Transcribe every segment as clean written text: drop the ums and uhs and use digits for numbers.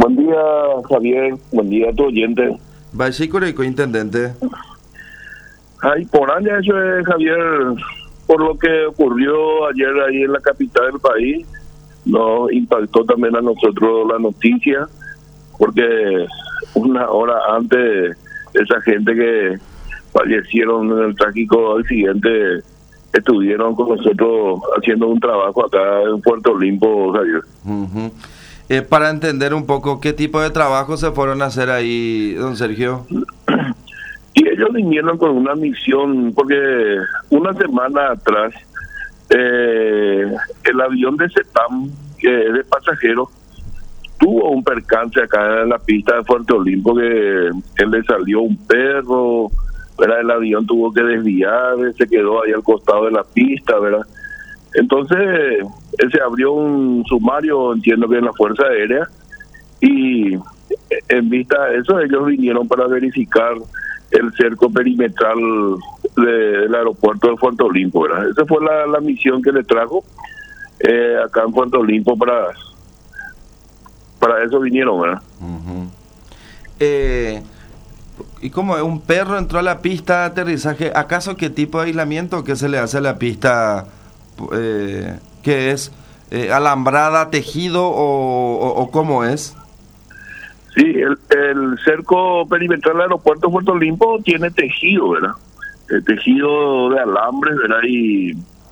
Buen día, Javier. Buen día a tu oyente. Bachicurico, intendente. Ay, por años eso es, Javier, por lo que ocurrió ayer ahí en la capital del país, nos impactó también a nosotros la noticia, porque una hora antes esa gente que fallecieron en el trágico accidente estuvieron con nosotros haciendo un trabajo acá en Puerto Olimpo, Javier. Uh-huh. Para entender un poco qué tipo de trabajo se fueron a hacer ahí, don Sergio. Y ellos vinieron con una misión, porque una semana atrás el avión de CETAM, que es de pasajeros, tuvo un percance acá en la pista de Puerto Olimpo, que le salió un perro, ¿verdad? El avión tuvo que desviar, se quedó ahí al costado de la pista, ¿verdad? Entonces se abrió un sumario, entiendo que en la Fuerza Aérea, y en vista de eso ellos vinieron para verificar el cerco perimetral del aeropuerto de Puerto Olimpo, ¿verdad? Esa fue la misión que le trajo acá en Puerto Olimpo, para eso vinieron, ¿verdad? Uh-huh. ¿Y cómo es? ¿Un perro entró a la pista de aterrizaje? ¿Acaso qué tipo de aislamiento que se le hace a la pista? ¿Qué es? ¿Alambrada, tejido o cómo es? Sí, el cerco perimetral del aeropuerto de Puerto Olimpo tiene tejido, ¿verdad? El tejido de alambres, ¿verdad? Y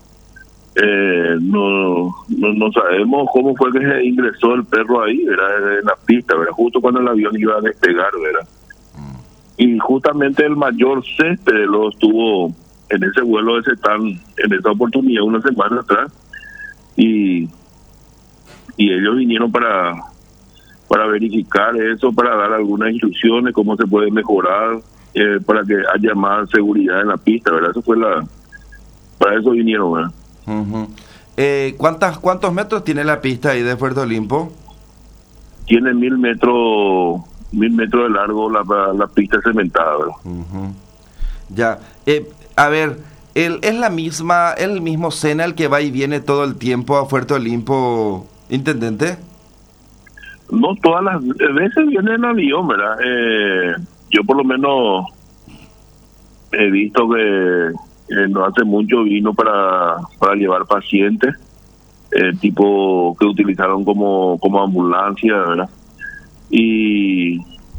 no sabemos cómo fue que se ingresó el perro ahí, ¿verdad? En la pista, ¿verdad? Justo cuando el avión iba a despegar, ¿verdad? Y justamente el mayor Céspedes lo estuvo en ese vuelo de CETAM en esa oportunidad una semana atrás, y ellos vinieron para verificar eso, para dar algunas instrucciones, cómo se puede mejorar, para que haya más seguridad en la pista, ¿verdad? Eso fue para eso vinieron, ¿verdad? Uh-huh. ¿Cuántos metros tiene la pista ahí de Puerto Olimpo? Tiene 1.000 metros de largo la pista cementada, ¿verdad? Uh-huh. Ya, a ver, ¿es el mismo Sena el que va y viene todo el tiempo a Puerto Olimpo, intendente? No todas las veces viene en avión, ¿verdad? Yo por lo menos he visto que no hace mucho vino para llevar pacientes, tipo que utilizaron como ambulancia, ¿verdad? Y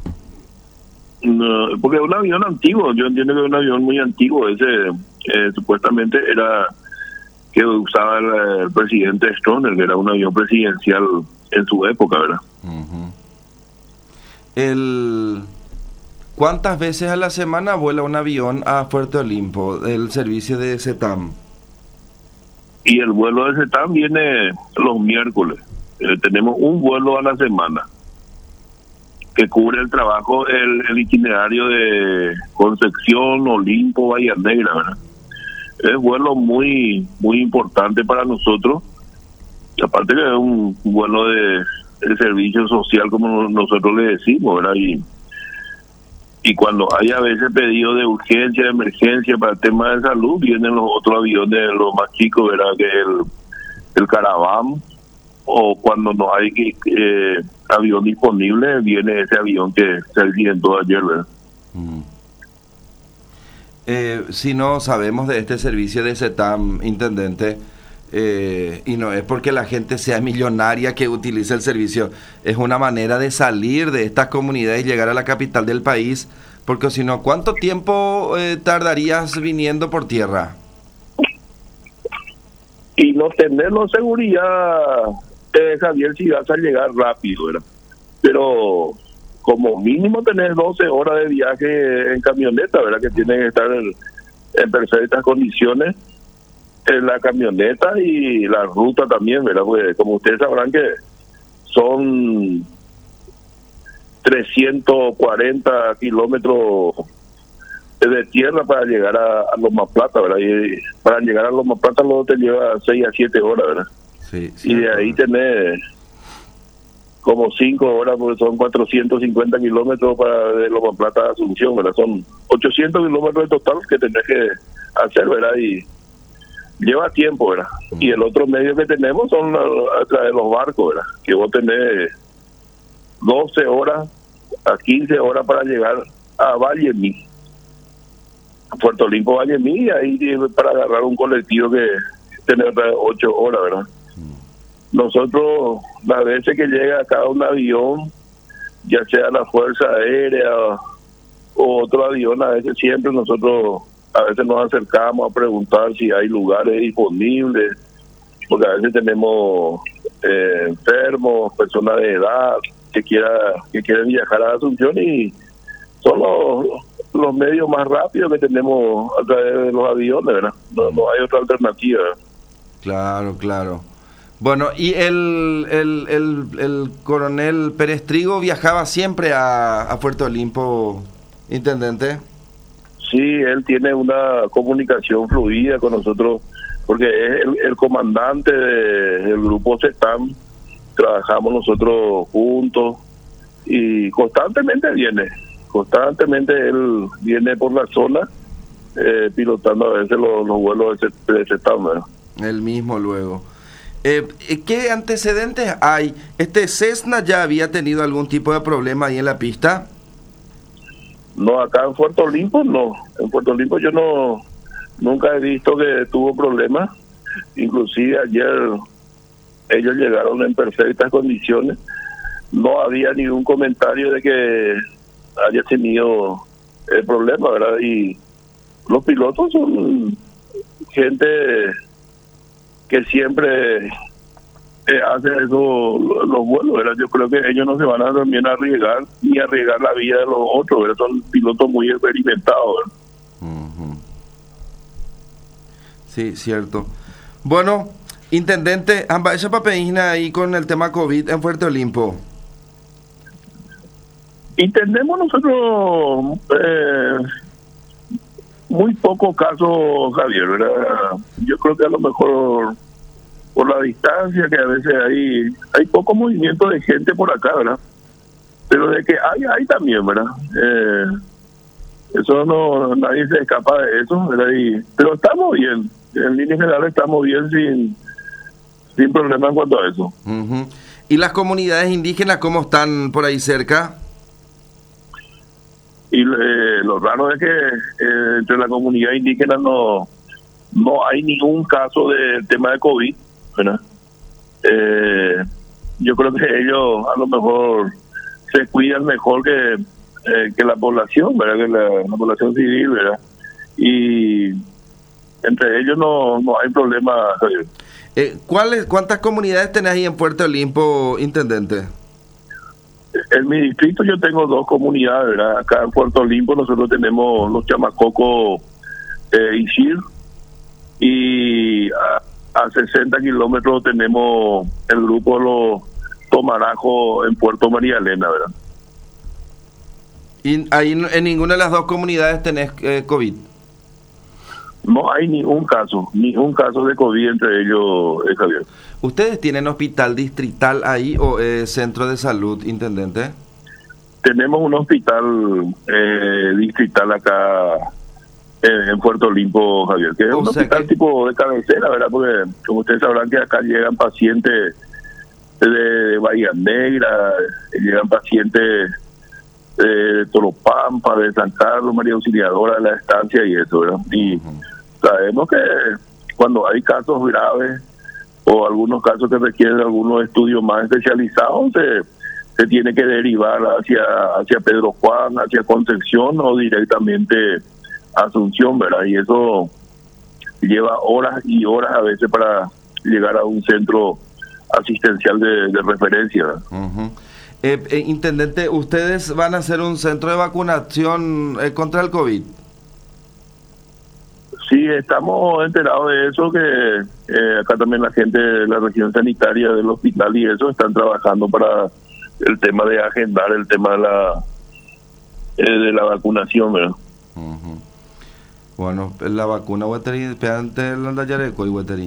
no, porque es un avión antiguo, yo entiendo que es un avión muy antiguo, ese supuestamente era que usaba el presidente Stroessner, que era un avión presidencial en su época, ¿verdad? Uh-huh. ¿Cuántas veces a la semana vuela un avión a Puerto Olimpo del servicio de CETAM? Y el vuelo de CETAM viene los miércoles. Tenemos un vuelo a la semana que cubre el trabajo, el itinerario de Concepción, Olimpo, Bahía Negra, ¿verdad? Es vuelo muy muy importante para nosotros, aparte que es un vuelo de servicio social, como nosotros le decimos, ¿verdad? Y cuando hay a veces pedido de urgencia, de emergencia para el tema de salud, vienen los otros aviones, los más chicos, ¿verdad? Que el Caravan, o cuando no hay avión disponible, viene ese avión que se accidentó ayer, ¿verdad? Si no sabemos de este servicio de CETAM, intendente, y no es porque la gente sea millonaria que utilice el servicio, es una manera de salir de estas comunidades y llegar a la capital del país, porque si no, ¿cuánto tiempo tardarías viniendo por tierra? Y no tenerlo seguridad, Javier, si vas a llegar rápido, ¿verdad? Pero como mínimo tener 12 horas de viaje en camioneta, ¿verdad? Que tienen que estar en perfectas condiciones en la camioneta y la ruta también, ¿verdad? Porque como ustedes sabrán que son 340 kilómetros de tierra para llegar a Loma Plata, ¿verdad? Y para llegar a Loma Plata luego te lleva 6 a 7 horas, ¿verdad? Sí, y de ahí tenés como 5 horas, porque son 450 kilómetros de Loma Plata a Asunción, ¿verdad? Son 800 kilómetros en total que tenés que hacer, ¿verdad? Y lleva tiempo, ¿verdad? Y el otro medio que tenemos son a través de los barcos, ¿verdad? Que vos tenés 12 horas a 15 horas para llegar a Vallemí, Puerto Limpo, Vallemí, y ahí para agarrar un colectivo que tiene 8 horas, ¿verdad? Nosotros, las veces que llega acá un avión, ya sea la Fuerza Aérea o otro avión, a veces siempre nosotros nos acercamos a preguntar si hay lugares disponibles, porque a veces tenemos enfermos, personas de edad que quieren viajar a Asunción, y son los medios más rápidos que tenemos a través de los aviones, ¿verdad? No hay otra alternativa. Claro, claro. Bueno, y el coronel Pérez Trigo viajaba siempre a Puerto Limpo, intendente. Sí, él tiene una comunicación fluida con nosotros, porque es el comandante del grupo CETAM. Trabajamos nosotros juntos y constantemente él viene por la zona, pilotando a veces los vuelos de CETAM, ¿verdad? El mismo luego. ¿Qué antecedentes hay? ¿Cessna ya había tenido algún tipo de problema ahí en la pista? No, acá en Puerto Limpo no. En Puerto Limpo yo nunca he visto que tuvo problemas. Inclusive ayer ellos llegaron en perfectas condiciones. No había ningún comentario de que haya tenido el problema, ¿verdad? Y los pilotos son gente que siempre hacen eso, los vuelos, ¿verdad? Yo creo que ellos no se van a también arriesgar la vida de los otros, ¿verdad? Son pilotos muy experimentados, ¿verdad? Uh-huh. Sí, cierto. Bueno, intendente, esa papeína ahí con el tema COVID en Puerto Limpo. Entendemos nosotros muy pocos casos, Javier, ¿verdad? Yo creo que a lo mejor por la distancia, que a veces hay poco movimiento de gente por acá, ¿verdad? Pero de que hay también, ¿verdad? Eso nadie se escapa de eso, ¿verdad? Pero estamos bien, en línea general estamos bien sin problema en cuanto a eso. Uh-huh. ¿Y las comunidades indígenas cómo están por ahí cerca? Y lo raro es que entre la comunidad indígena no hay ningún caso de tema de COVID, ¿verdad? Yo creo que ellos a lo mejor se cuidan mejor que la población, ¿verdad? Que la población civil, ¿verdad? Y entre ellos no hay problema, Javier. ¿Cuántas comunidades tenés ahí en Puerto Limpo, intendente? En mi distrito yo tengo 2 comunidades, ¿verdad? Acá en Puerto Limpo nosotros tenemos los chamacocos Isir, y a 60 kilómetros tenemos el grupo Los Tomarajos en Puerto María Elena, ¿verdad? ¿Y ahí en ninguna de las 2 comunidades tenés COVID? No hay ningún caso de COVID entre ellos, Javier. ¿Ustedes tienen hospital distrital ahí o centro de salud, intendente? Tenemos un hospital distrital acá en Puerto Limpo, Javier, que es un hospital tipo de cabecera, ¿verdad? Porque como ustedes sabrán que acá llegan pacientes de Bahía Negra, llegan pacientes de Toropampa, de San Carlos, María Auxiliadora, de la Estancia y eso, ¿verdad? Y sabemos que cuando hay casos graves o algunos casos que requieren algunos estudios más especializados, se tiene que derivar hacia Pedro Juan, hacia Concepción o directamente a Asunción, ¿verdad? Y eso lleva horas y horas a veces para llegar a un centro asistencial de referencia, ¿verdad? Uh-huh. Intendente, ¿ustedes van a hacer un centro de vacunación contra el COVID? Sí, estamos enterados de eso, que acá también la gente de la región sanitaria del hospital y eso están trabajando para el tema de agendar el tema de la vacunación, ¿verdad? Uh-huh. Bueno, la vacuna, Gueteri, pedante la Andayareco y Gueteri.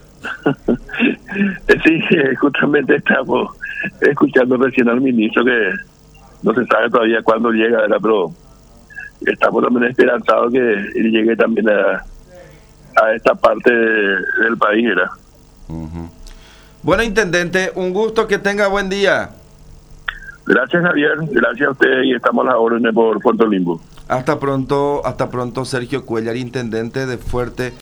Sí, justamente estamos escuchando recién al ministro que no se sabe todavía cuándo llega, ¿verdad? Pero estamos también esperanzados que él llegue también a esta parte del país, ¿verdad? Uh-huh. Bueno, intendente, un gusto, que tenga buen día. Gracias, Javier. Gracias a usted y estamos a las órdenes por Puerto Limbo. Hasta pronto, Sergio Cuellar, intendente de Fuerte